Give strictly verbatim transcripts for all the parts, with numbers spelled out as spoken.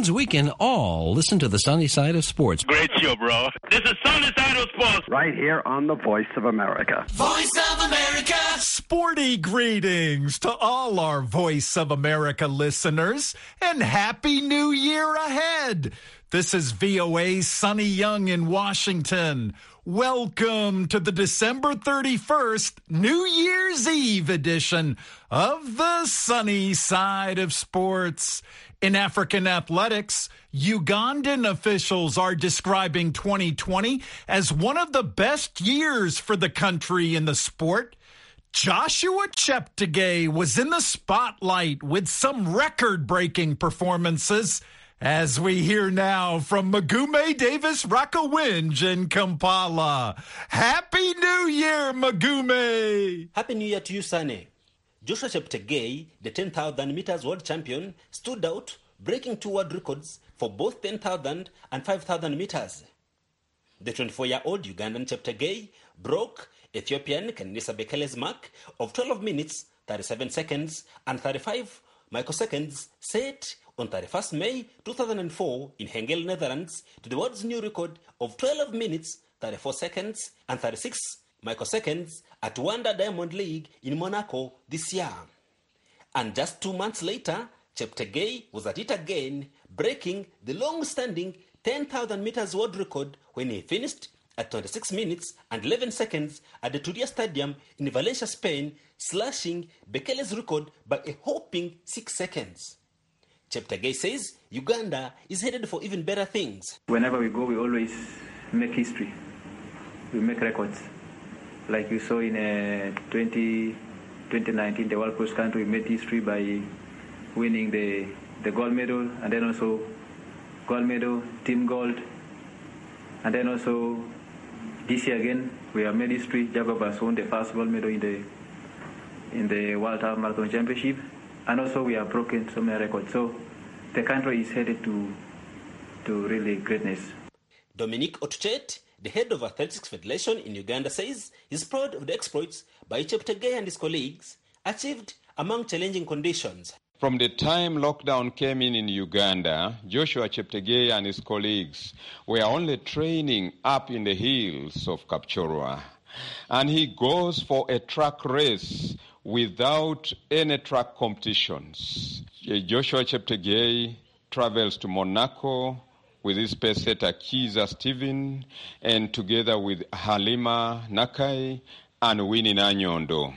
means we can all listen to the sunny side of sports. Great show, bro. This is Sunny Side of Sports. Right here on the Voice of America. Voice of America. Sporty greetings to all our Voice of America listeners, and Happy New Year ahead. This is V O A's Sonny Young in Washington. Welcome to the December thirty-first New Year's Eve edition of the Sunny Side of Sports. In African athletics, Ugandan officials are describing twenty twenty as one of the best years for the country in the sport. Joshua Cheptegei was in the spotlight with some record-breaking performances, as we hear now from Magume Davis Rakowinj in Kampala. Happy New Year, Magume! Happy New Year to you, Sane. Joshua Cheptegei, the ten thousand meters world champion, stood out, breaking two world records for both ten thousand and five thousand meters. The twenty-four-year-old Ugandan Cheptegei broke Ethiopian Kenenisa Bekele's mark of twelve minutes, thirty-seven seconds, and thirty-five microseconds set on thirty-first May two thousand four in Hengel, Netherlands, to the world's new record of twelve minutes, thirty-four seconds, and thirty-six microseconds at Wanda Diamond League in Monaco this year. And just two months later, Cheptegei was at it again, breaking the long-standing ten thousand meters world record when he finished at twenty-six minutes and eleven seconds at the Turia Stadium in Valencia, Spain, slashing Bekele's record by a whopping six seconds. Cheptegei says Uganda is headed for even better things. Whenever we go, we always make history. We make records. Like you saw in uh, twenty nineteen, the World Cross Country, we made history by winning the, the gold medal, and then also gold medal, team gold. And then also this year again, we have made history. Jagobas won the first gold medal in the in the World Half Marathon Championship. And also we have broken so many records. So the country is headed to to really greatness. Dominic Otuchet, the head of Athletics Federation in Uganda, says he's proud of the exploits by Cheptegei and his colleagues achieved among challenging conditions. From the time lockdown came in in Uganda, Joshua Cheptegei and his colleagues were only training up in the hills of Kapchorwa. And he goes for a track race without any track competitions. Joshua Cheptegei travels to Monaco with his pace setter Kiza Steven, and together with Halima Nakai and Winnie Nanyondo.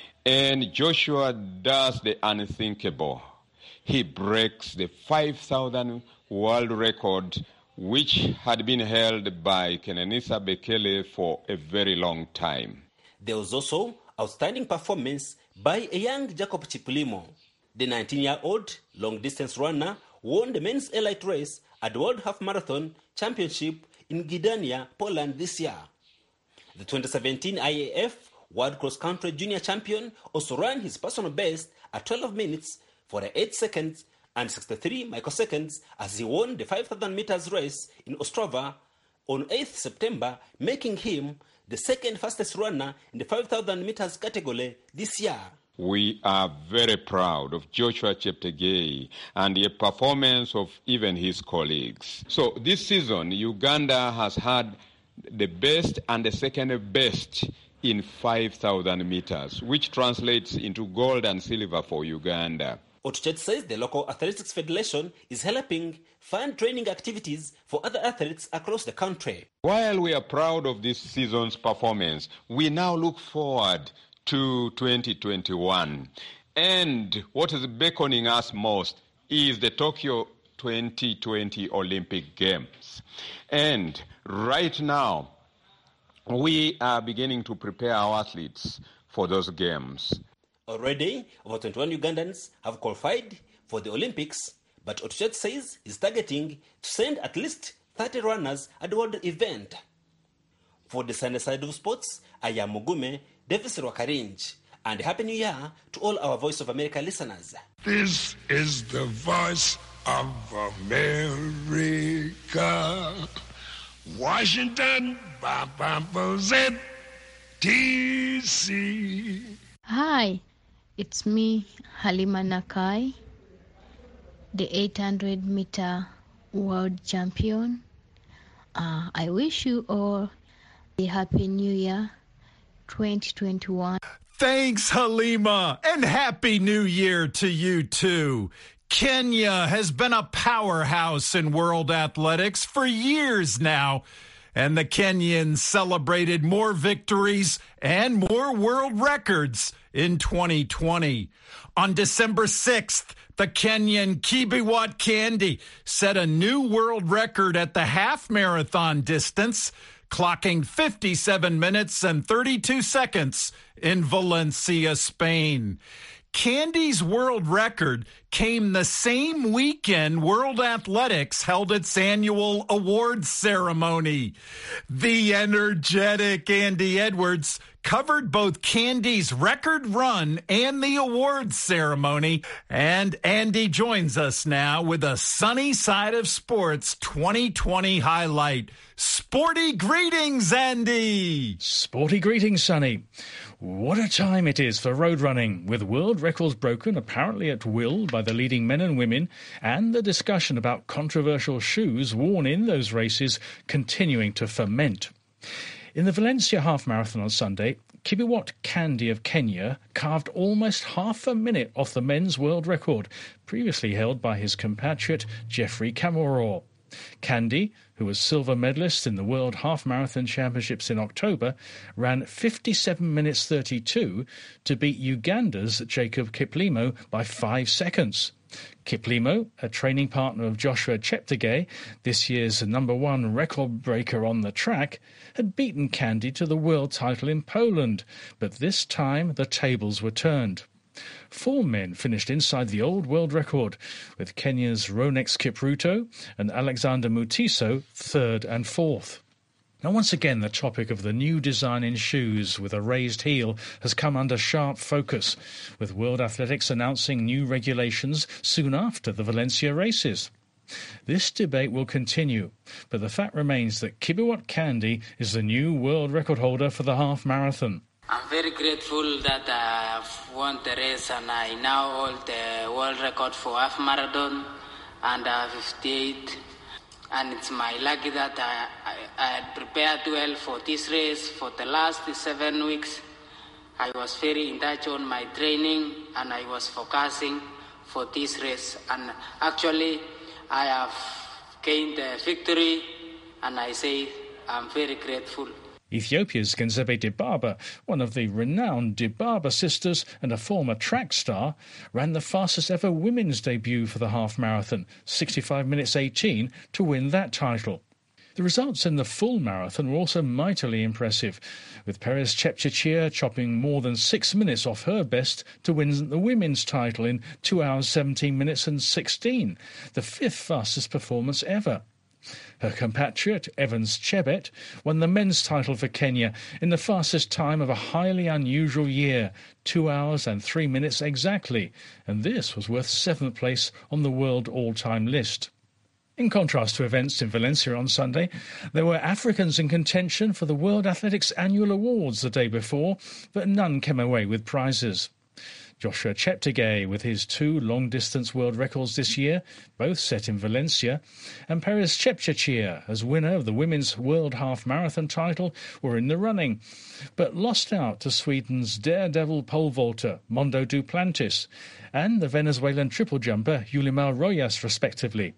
And Joshua does the unthinkable. He breaks the five thousand world record, which had been held by Kenenisa Bekele for a very long time. There was also outstanding performance by a young Jacob Chiplimo. The nineteen-year-old long-distance runner won the men's elite race at the World Half Marathon Championship in Gdynia, Poland this year. The twenty seventeen I A F World Cross Country Junior Champion also ran his personal best at twelve minutes, forty-eight seconds, and sixty-three microseconds as he won the five thousand meters race in Ostrava on eighth of September, making him the second fastest runner in the five thousand meters category this year. We are very proud of Joshua Cheptegei and the performance of even his colleagues. So this season, Uganda has had the best and the second best in five thousand meters, which translates into gold and silver for Uganda. Otuchet says the local athletics federation is helping fund training activities for other athletes across the country. While we are proud of this season's performance, we now look forward to twenty twenty-one. And what is beckoning us most is the Tokyo twenty twenty Olympic Games. And right now, we are beginning to prepare our athletes for those games. Already, over twenty-one Ugandans have qualified for the Olympics, but Otuchet says he's targeting to send at least thirty runners at the world event. For the Sunday Side of Sports, I am Mugume Davis Rakowinj, and Happy New Year to all our Voice of America listeners. This is the Voice of America. Washington, D C. Hi, it's me, Halima Nakai, the eight hundred meter world champion. Uh, I wish you all a happy new year, twenty twenty-one. Thanks, Halima, and Happy New Year to you, too. Kenya has been a powerhouse in world athletics for years now, and the Kenyans celebrated more victories and more world records in twenty twenty. On December sixth, the Kenyan Kibiwot Kandi set a new world record at the half marathon distance, clocking fifty-seven minutes and thirty-two seconds in Valencia, Spain. Kandi's world record came the same weekend World Athletics held its annual awards ceremony. The energetic Andy Edwards covered both Kandi's record run and the awards ceremony. And Andy joins us now with a Sunny Side of Sports twenty twenty highlight. Sporty greetings, Andy. Sporty greetings, Sonny. What a time it is for road running, with world records broken apparently at will by the leading men and women, and the discussion about controversial shoes worn in those races continuing to ferment. In the Valencia half marathon on Sunday, Kibiwot Kandi of Kenya carved almost half a minute off the men's world record, previously held by his compatriot Geoffrey Kamworor. Kandi, who was silver medalist in the World Half Marathon Championships in October, ran fifty-seven minutes thirty-two to beat Uganda's Jacob Kiplimo by five seconds. Kiplimo, a training partner of Joshua Cheptegei, this year's number one record breaker on the track, had beaten Kandi to the world title in Poland, but this time the tables were turned. Four men finished inside the old world record, with Kenya's Ronex Kipruto and Alexander Mutiso third and fourth. Now, once again, the topic of the new design in shoes with a raised heel has come under sharp focus, with World Athletics announcing new regulations soon after the Valencia races. This debate will continue, but the fact remains that Kibiwot Kandi is the new world record holder for the half marathon. I'm very grateful that I've won the race and I now hold the world record for half marathon under fifty-eight. And it's my lucky that I, I, I had prepared well for this race for the last seven weeks. I was very in touch on my training and I was focusing for this race. And actually, I have gained the victory and I say I'm very grateful. Ethiopia's Genzebe Dibaba, one of the renowned Dibaba sisters and a former track star, ran the fastest ever women's debut for the half marathon, sixty-five minutes eighteen, to win that title. The results in the full marathon were also mightily impressive, with Perez Chepchirchir chopping more than six minutes off her best to win the women's title in two hours seventeen minutes and sixteen, the fifth fastest performance ever. Her compatriot, Evans Chebet, won the men's title for Kenya in the fastest time of a highly unusual year, two hours and three minutes exactly, and this was worth seventh place on the world all-time list. In contrast to events in Valencia on Sunday, there were Africans in contention for the World Athletics Annual Awards the day before, but none came away with prizes. Joshua Cheptegei, with his two long-distance world records this year, both set in Valencia, and Perez Chepchirchir, as winner of the women's world half-marathon title, were in the running, but lost out to Sweden's daredevil pole vaulter, Mondo Duplantis, and the Venezuelan triple jumper, Yulimar Rojas, respectively.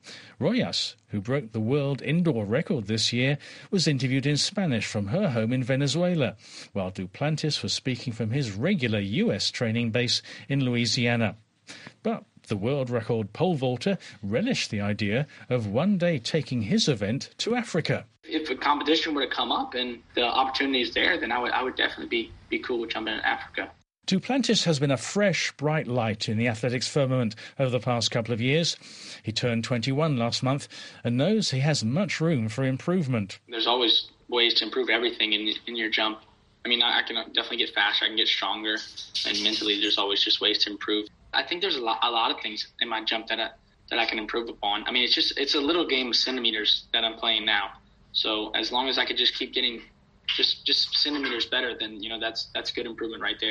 Rojas, who broke the world indoor record this year, was interviewed in Spanish from her home in Venezuela, while Duplantis was speaking from his regular U S training base in Louisiana. But the world record pole vaulter relished the idea of one day taking his event to Africa. If a competition were to come up and the opportunity is there, then I would I would definitely be, be cool with jumping in Africa. Duplantis has been a fresh, bright light in the athletics firmament over the past couple of years. He turned twenty-one last month and knows he has much room for improvement. There's always ways to improve everything in in your jump. I mean, I, I can definitely get faster, I can get stronger, and mentally there's always just ways to improve. I think there's a lot, a lot of things in my jump that I, that I can improve upon. I mean, it's just it's a little game of centimeters that I'm playing now. So as long as I could just keep getting just just centimeters better, then, you know, that's that's good improvement right there.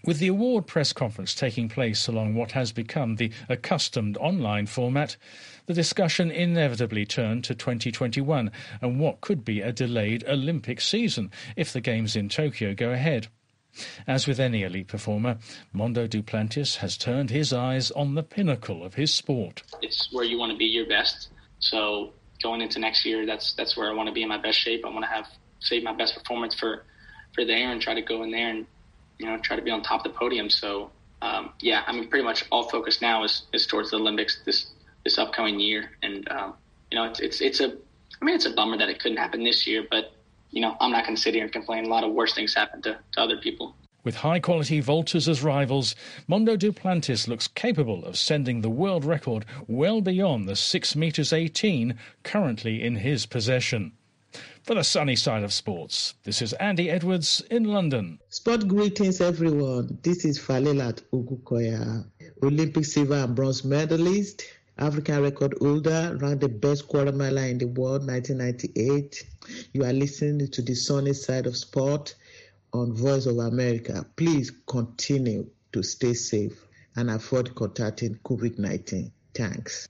With the award press conference taking place along what has become the accustomed online format, the discussion inevitably turned to twenty twenty-one and what could be a delayed Olympic season if the Games in Tokyo go ahead. As with any elite performer, Mondo Duplantis has turned his eyes on the pinnacle of his sport. It's where you want to be your best. So going into next year, that's that's where I want to be in my best shape. I want to have save my best performance for, for there and try to go in there and, you know, try to be on top of the podium. So, um, yeah, I mean, pretty much all focus now is, is towards the Olympics this this upcoming year. And, um, you know, it's, it's, it's a, I mean, it's a bummer that it couldn't happen this year, but, you know, I'm not going to sit here and complain. A lot of worse things happen to, to other people. With high-quality vaulters as rivals, Mondo Duplantis looks capable of sending the world record well beyond the six metres eighteen currently in his possession. For the sunny side of sports, this is Andy Edwards in London. Sport greetings, everyone. This is Falelat Ogukoya, Olympic silver and bronze medalist, African record holder, ranked the best quarter miler in the world, nineteen ninety-eight. You are listening to the sunny side of sport on Voice of America. Please continue to stay safe and avoid contacting COVID nineteen. Thanks.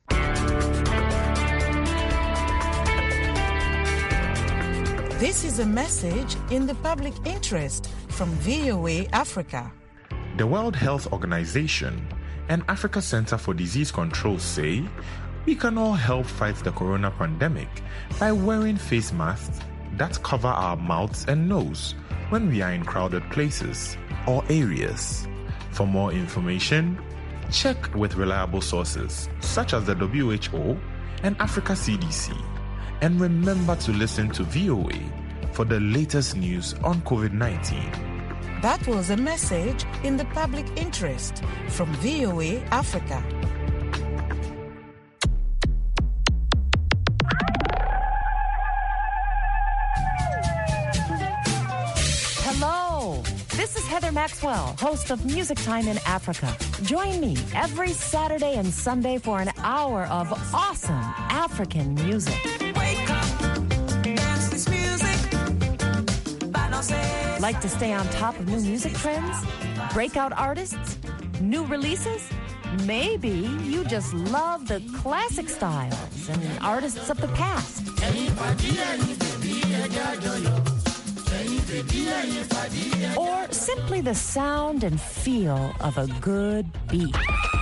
This is a message in the public interest from V O A Africa. The World Health Organization and Africa Center for Disease Control say we can all help fight the corona pandemic by wearing face masks that cover our mouths and nose when we are in crowded places or areas. For more information, check with reliable sources such as the W H O and Africa C D C. And remember to listen to V O A for the latest news on COVID nineteen. That was a message in the public interest from V O A Africa. Hello, this is Heather Maxwell, host of Music Time in Africa. Join me every Saturday and Sunday for an hour of awesome African music. Like to stay on top of new music trends? Breakout artists? New releases? Maybe you just love the classic styles and artists of the past. Or simply the sound and feel of a good beat.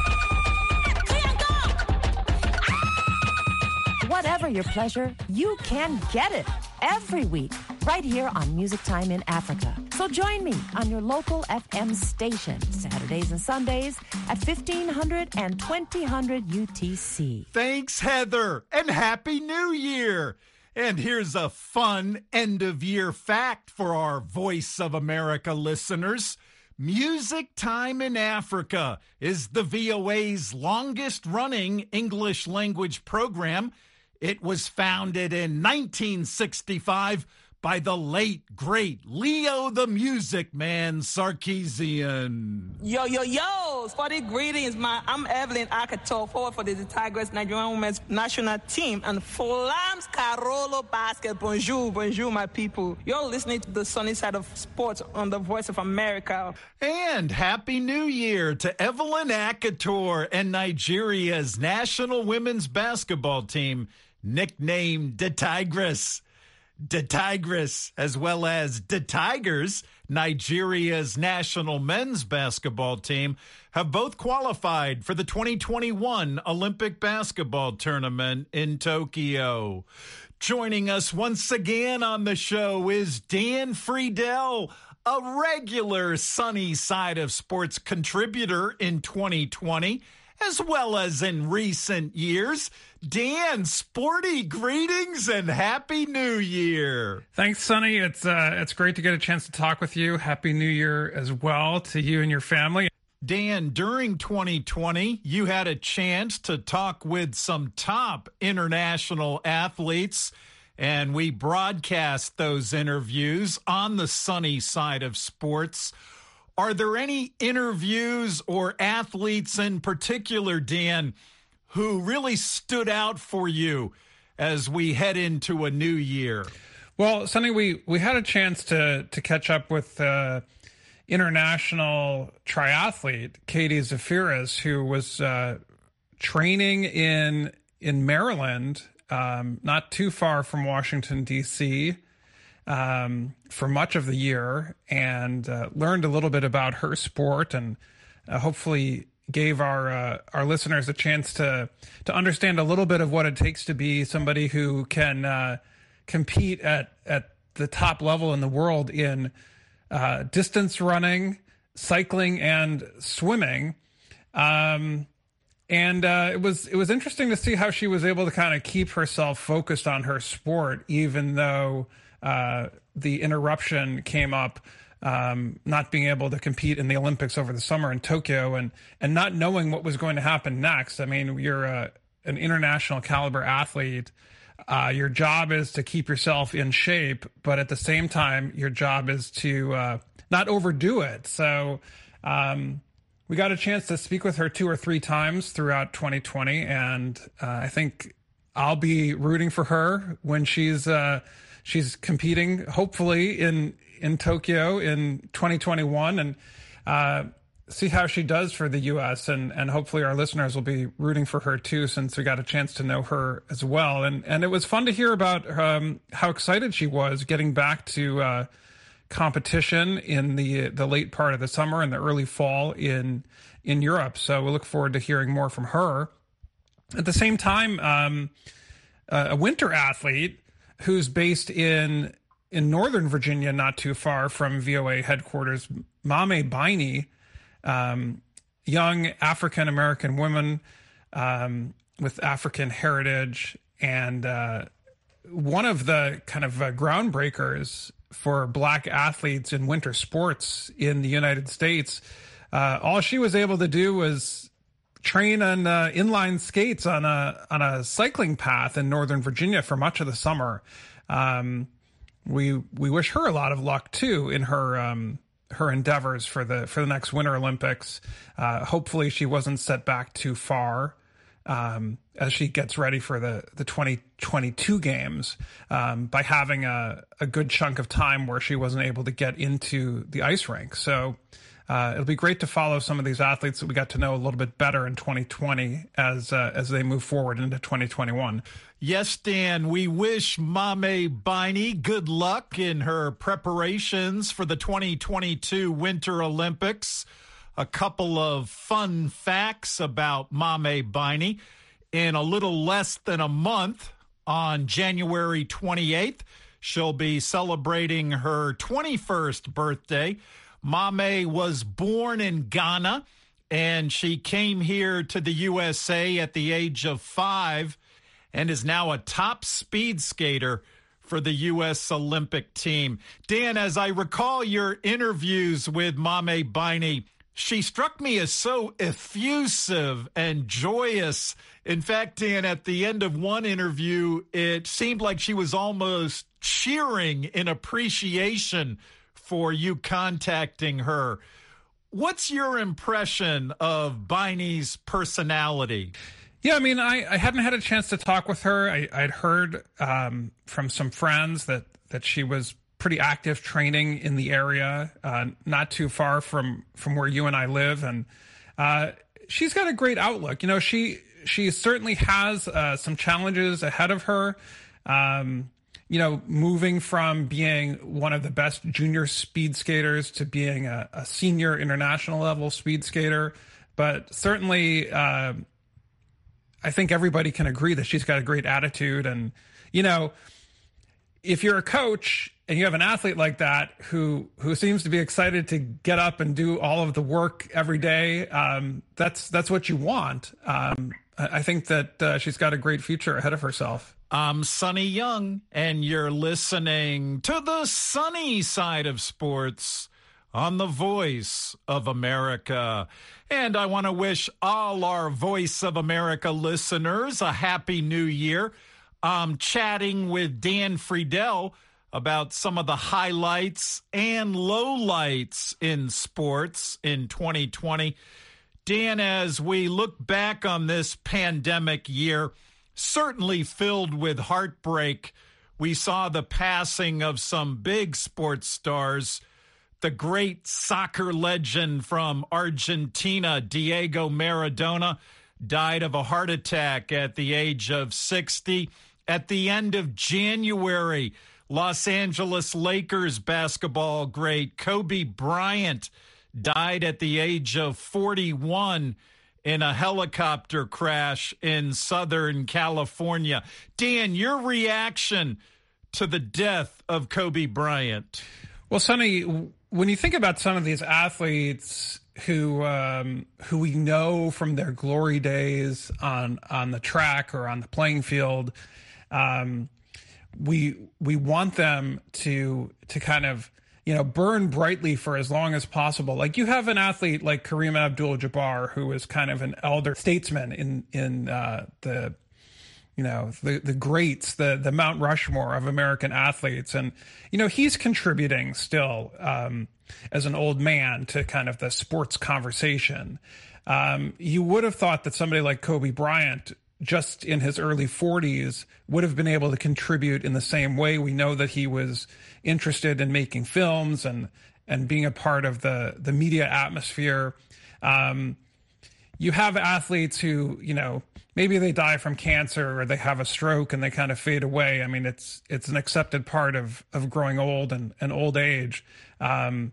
Whatever your pleasure, you can get it every week right here on Music Time in Africa. So join me on your local F M station, Saturdays and Sundays at fifteen hundred and twenty hundred U T C. Thanks, Heather, and Happy New Year. And here's a fun end-of-year fact for our Voice of America listeners. Music Time in Africa is the V O A's longest-running English-language program. It was founded in nineteen sixty-five by the late, great Leo the Music Man Sarkeesian. Yo, yo, yo, sporty greetings, man. I'm Evelyn Akato, forward for the Tigers Nigerian Women's National Team and Flams Carolo Basket. Bonjour, bonjour, my people. You're listening to the sunny side of sports on the Voice of America. And Happy New Year to Evelyn Akator and Nigeria's national women's basketball team, nicknamed the Tigress. The Tigress, as well as the Tigers, Nigeria's national men's basketball team, have both qualified for the twenty twenty-one Olympic basketball tournament in Tokyo. Joining us once again on the show is Dan Friedel, a regular Sunny Side of Sports contributor in twenty twenty, as well as in recent years. Dan, sporty greetings and Happy New Year. Thanks, Sonny. It's uh, it's great to get a chance to talk with you. Happy New Year as well to you and your family. Dan, during twenty twenty, you had a chance to talk with some top international athletes, and we broadcast those interviews on the Sunny Side of Sports. Are there any interviews or athletes in particular, Dan, who really stood out for you as we head into a new year? Well, Sonny, we, we had a chance to to catch up with uh, international triathlete, Katie Zafiris, who was uh, training in in Maryland, um, not too far from Washington, D C, um, for much of the year, and uh, learned a little bit about her sport, and uh, hopefully gave our uh, our listeners a chance to to understand a little bit of what it takes to be somebody who can uh, compete at at the top level in the world in uh, distance running, cycling, and swimming. Um, and uh, it was it was interesting to see how she was able to kind of keep herself focused on her sport, even though uh, the interruption came up. Um, not being able to compete in the Olympics over the summer in Tokyo, and and not knowing what was going to happen next. I mean, you're a, an international caliber athlete. Uh, your job is to keep yourself in shape, but at the same time, your job is to uh, not overdo it. So um, we got a chance to speak with her two or three times throughout twenty twenty, and uh, I think I'll be rooting for her when she's uh, she's competing, hopefully in in Tokyo in twenty twenty-one, and uh, see how she does for the U S, and, and hopefully our listeners will be rooting for her too, since we got a chance to know her as well. And, and it was fun to hear about um, how excited she was getting back to uh, competition in the the late part of the summer and the early fall in in Europe. So we look forward to hearing more from her. At the same time, um, a winter athlete who's based in in Northern Virginia, not too far from V O A headquarters, Mame Biney, um, young African-American woman um, with African heritage, and uh, one of the kind of uh, groundbreakers for Black athletes in winter sports in the United States. Uh, all she was able to do was train on uh, inline skates on a on a cycling path in Northern Virginia for much of the summer. Um, We we wish her a lot of luck too in her um, her endeavors for the for the next Winter Olympics. Uh, hopefully, she wasn't set back too far um, as she gets ready for the the twenty twenty-two games um, by having a a good chunk of time where she wasn't able to get into the ice rink. So uh, it'll be great to follow some of these athletes that we got to know a little bit better in twenty twenty as uh, as they move forward into twenty twenty-one. Yes, Dan, we wish Mame Biney good luck in her preparations for the twenty twenty-two Winter Olympics. A couple of fun facts about Mame Biney. In a little less than a month, on January twenty-eighth, she'll be celebrating her twenty-first birthday. Mame was born in Ghana, and she came here to the U S A at the age of five, and is now a top speed skater for the U S Olympic team. Dan, as I recall your interviews with Mame Biney, she struck me as so effusive and joyous. In fact, Dan, at the end of one interview, it seemed like she was almost cheering in appreciation for you contacting her. What's your impression of Biney's personality? Yeah, I mean, I, I hadn't had a chance to talk with her. I, I'd heard um, from some friends that, that she was pretty active training in the area, uh, not too far from, from where you and I live. And uh, she's got a great outlook. You know, she she certainly has uh, some challenges ahead of her. Um, you know, moving from being one of the best junior speed skaters to being a, a senior international level speed skater. But certainly, uh, I think everybody can agree that she's got a great attitude. And, you know, if you're a coach and you have an athlete like that who who seems to be excited to get up and do all of the work every day, um, that's that's what you want. Um, I think that uh, she's got a great future ahead of herself. I'm Sonny Young, and you're listening to the sunny side of sports on the Voice of America. And I want to wish all our Voice of America listeners a happy new year. I'm chatting with Dan Friedel about some of the highlights and lowlights in sports in twenty twenty. Dan, as we look back on this pandemic year, certainly filled with heartbreak, we saw the passing of some big sports stars. the great soccer legend from Argentina, Diego Maradona, died of a heart attack at the age of sixty. At the end of January, Los Angeles Lakers basketball great Kobe Bryant died at the age of forty-one in a helicopter crash in Southern California. Dan, your reaction to the death of Kobe Bryant? Well, Sonny, when you think about some of these athletes who um, who we know from their glory days on on the track or on the playing field, um, we we want them to to kind of, you know, burn brightly for as long as possible. Like you have an athlete like Kareem Abdul-Jabbar, who is kind of an elder statesman in in uh, the you know, the, the greats, the, the Mount Rushmore of American athletes. And, you know, he's contributing still um, as an old man to kind of the sports conversation. Um, you would have thought that somebody like Kobe Bryant, just in his early forties, would have been able to contribute in the same way. We know that he was interested in making films and, and being a part of the, the media atmosphere. Um, you have athletes who, you know, maybe they die from cancer or they have a stroke and they kind of fade away. I mean, it's it's an accepted part of of growing old and, and old age. Um,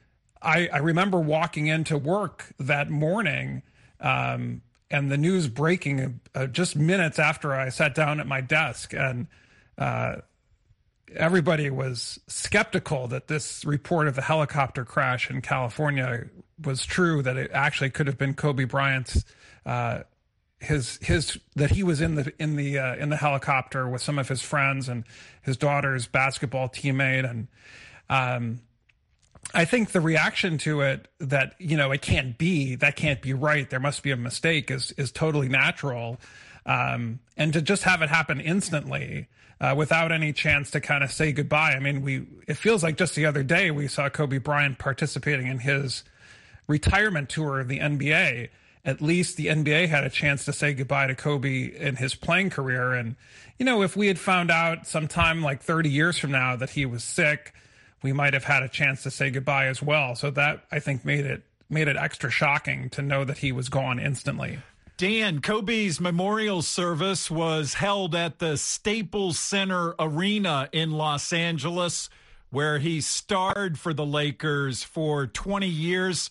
I, I remember walking into work that morning um, and the news breaking uh, just minutes after I sat down at my desk, and uh, everybody was skeptical that this report of the helicopter crash in California was true, that it actually could have been Kobe Bryant's uh, his his that he was in the in the uh, in the helicopter with some of his friends and his daughter's basketball teammate. And um, I think the reaction to it, that, you know, it can't be, that can't be right, there must be a mistake, is is totally natural. Um, and to just have it happen instantly uh, without any chance to kind of say goodbye. I mean, we it feels like just the other day we saw Kobe Bryant participating in his retirement tour of the N B A. At least the N B A had a chance to say goodbye to Kobe in his playing career. And, you know, if we had found out sometime like thirty years from now that he was sick, we might have had a chance to say goodbye as well. So that, I think, made it made it extra shocking to know that he was gone instantly. Dan, Kobe's memorial service was held at the Staples Center Arena in Los Angeles, where he starred for the Lakers for twenty years.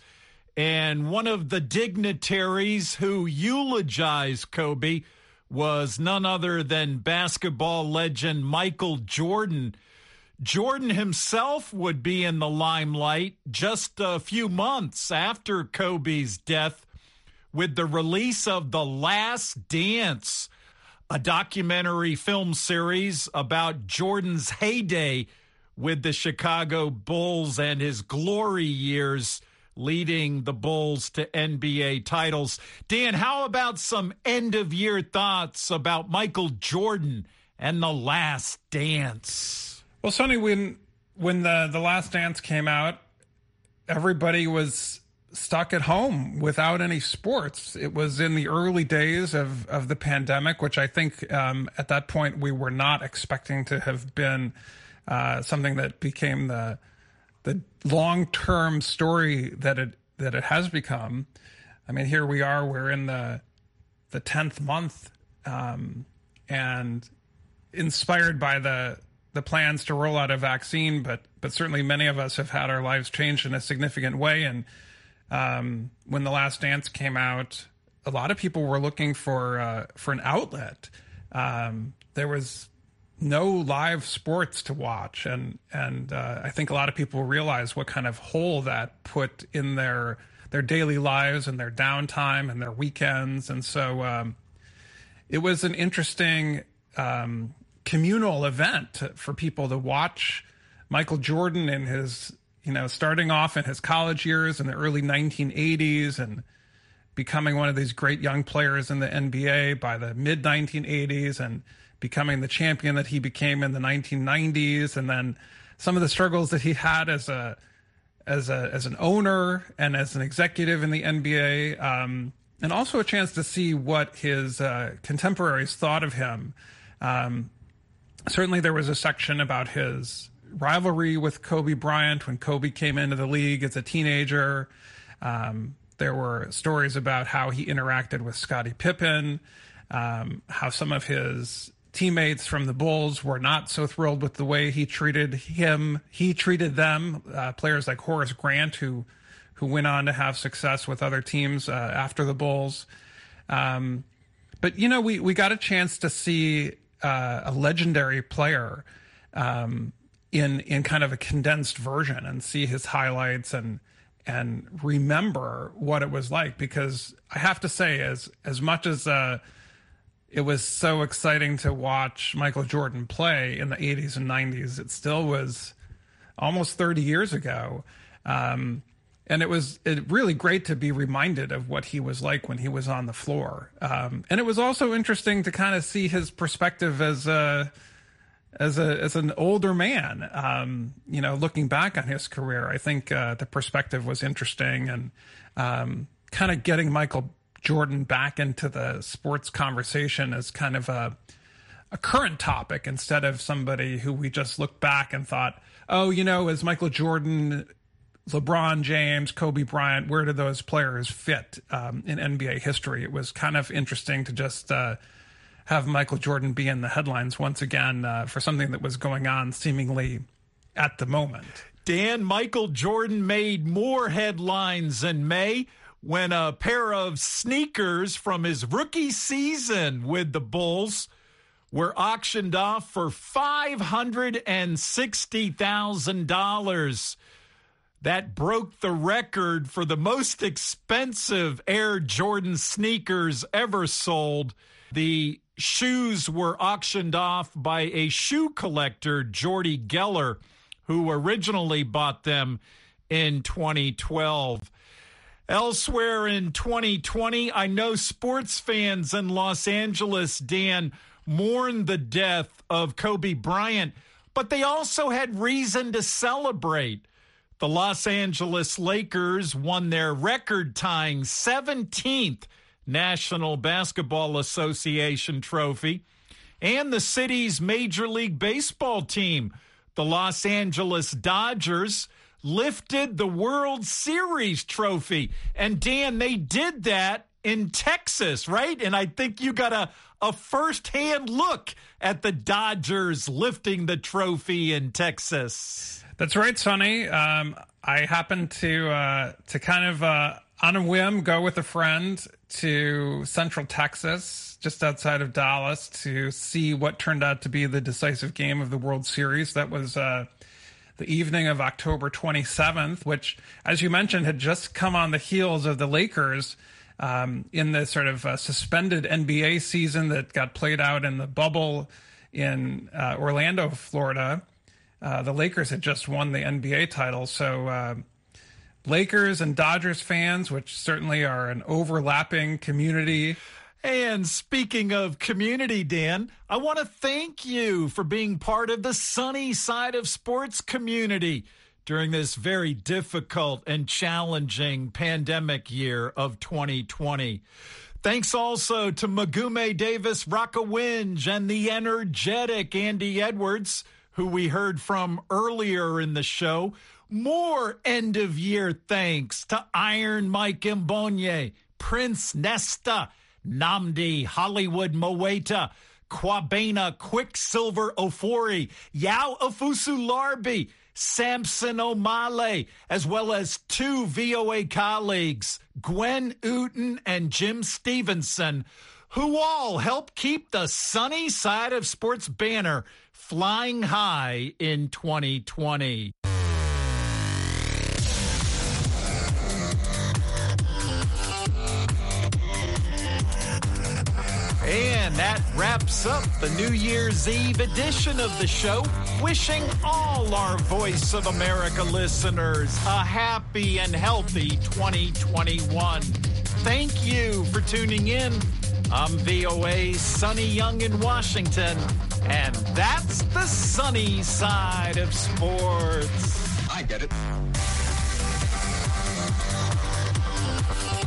And one of the dignitaries who eulogized Kobe was none other than basketball legend Michael Jordan. Jordan himself would be in the limelight just a few months after Kobe's death with the release of The Last Dance, a documentary film series about Jordan's heyday with the Chicago Bulls and his glory years leading the Bulls to N B A titles. Dan, how about some end-of-year thoughts about Michael Jordan and The Last Dance? Well, Sonny, when when the, the Last Dance came out, everybody was stuck at home without any sports. It was in the early days of, of the pandemic, which I think um, at that point we were not expecting to have been uh, something that became the the long-term story that it that it has become. I mean, here we are, we're in the the tenth month, um, and inspired by the the plans to roll out a vaccine, but but certainly many of us have had our lives changed in a significant way. And um, when The Last Dance came out, a lot of people were looking for uh, for an outlet. Um, there was no live sports to watch, and and uh, I think a lot of people realize what kind of hole that put in their their daily lives and their downtime and their weekends. And so um, it was an interesting um, communal event for people to watch Michael Jordan in his, you know, starting off in his college years in the early nineteen eighties and becoming one of these great young players in the N B A by the mid nineteen eighties, and becoming the champion that he became in the nineteen nineties, and then some of the struggles that he had as a as a as an owner and as an executive in the N B A, um, and also a chance to see what his uh, contemporaries thought of him. Um, certainly, there was a section about his rivalry with Kobe Bryant when Kobe came into the league as a teenager. Um, there were stories about how he interacted with Scottie Pippen, um, how some of his teammates from the Bulls were not so thrilled with the way he treated him. He treated them, uh, players like Horace Grant, who who went on to have success with other teams uh, after the Bulls. Um, but, you know, we, we got a chance to see uh, a legendary player um, in in kind of a condensed version and see his highlights and and remember what it was like. Because I have to say, as as much as uh, it was so exciting to watch Michael Jordan play in the eighties and nineties, it still was almost thirty years ago. Um, and it was it really great to be reminded of what he was like when he was on the floor. Um, and it was also interesting to kind of see his perspective as a, as a, as an older man, um, you know, looking back on his career. I think uh, the perspective was interesting, and um, kind of getting Michael Jordan back into the sports conversation as kind of a, a current topic, instead of somebody who we just looked back and thought, oh, you know, is Michael Jordan, LeBron James, Kobe Bryant, where do those players fit um, in N B A history? It was kind of interesting to just uh, have Michael Jordan be in the headlines once again uh, for something that was going on seemingly at the moment. Dan, Michael Jordan made more headlines in May when a pair of sneakers from his rookie season with the Bulls were auctioned off for five hundred sixty thousand dollars. That broke the record for the most expensive Air Jordan sneakers ever sold. The shoes were auctioned off by a shoe collector, Jordy Geller, who originally bought them in twenty twelve. Elsewhere in twenty twenty, I know sports fans in Los Angeles, Dan, mourned the death of Kobe Bryant, but they also had reason to celebrate. The Los Angeles Lakers won their record-tying seventeenth National Basketball Association trophy, and the city's Major League Baseball team, the Los Angeles Dodgers, lifted the World Series trophy. And Dan, they did that in Texas, right? And I think you got a, a first-hand look at the Dodgers lifting the trophy in Texas. That's right, Sonny. Um, I happened to uh, to kind of uh, on a whim go with a friend to Central Texas, just outside of Dallas, to see what turned out to be the decisive game of the World Series. That was uh, the evening of October twenty-seventh, which, as you mentioned, had just come on the heels of the Lakers um, in the sort of uh, suspended N B A season that got played out in the bubble in uh, Orlando, Florida. Uh, the Lakers had just won the N B A title. So uh, Lakers and Dodgers fans, which certainly are an overlapping community. And speaking of community, Dan, I want to thank you for being part of the sunny side of sports community during this very difficult and challenging pandemic year of twenty twenty. Thanks also to Magume Davis Rockawinge and the energetic Andy Edwards, who we heard from earlier in the show. More end-of-year thanks to Iron Mike Mbonye, Prince Nesta, Namdi Hollywood Moeta, Kwabena Quicksilver Ofori, Yao Afusu Larbi, Samson O'Malley, as well as two V O A colleagues, Gwen Uten and Jim Stevenson, who all help keep the sunny side of sports banner flying high in twenty twenty. And that wraps up the New Year's Eve edition of the show. Wishing all our Voice of America listeners a happy and healthy twenty twenty-one. Thank you for tuning in. I'm V O A's Sonny Young in Washington, and that's the sunny side of sports. I get it.